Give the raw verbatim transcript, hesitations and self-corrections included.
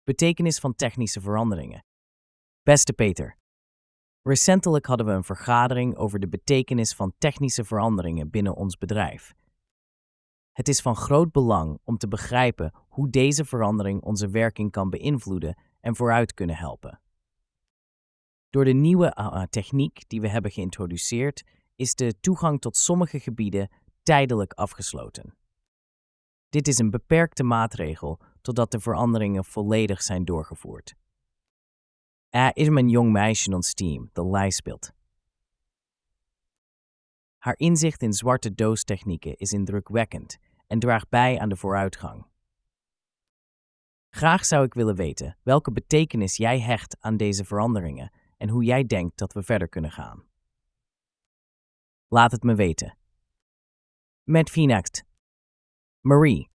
Betekenis van technische veranderingen. Beste Peter, recentelijk hadden we een vergadering over de betekenis van technische veranderingen binnen ons bedrijf. Het is van groot belang om te begrijpen hoe deze verandering onze werking kan beïnvloeden en vooruit kunnen helpen. Door de nieuwe uh, techniek die we hebben geïntroduceerd, is de toegang tot sommige gebieden tijdelijk afgesloten. Dit is een beperkte maatregel totdat de veranderingen volledig zijn doorgevoerd. Er is een jong meisje in ons team dat lei speelt. Haar inzicht in zwarte doostechnieken is indrukwekkend en draagt bij aan de vooruitgang. Graag zou ik willen weten welke betekenis jij hecht aan deze veranderingen en hoe jij denkt dat we verder kunnen gaan. Laat het me weten. Met Finaxt. Marie.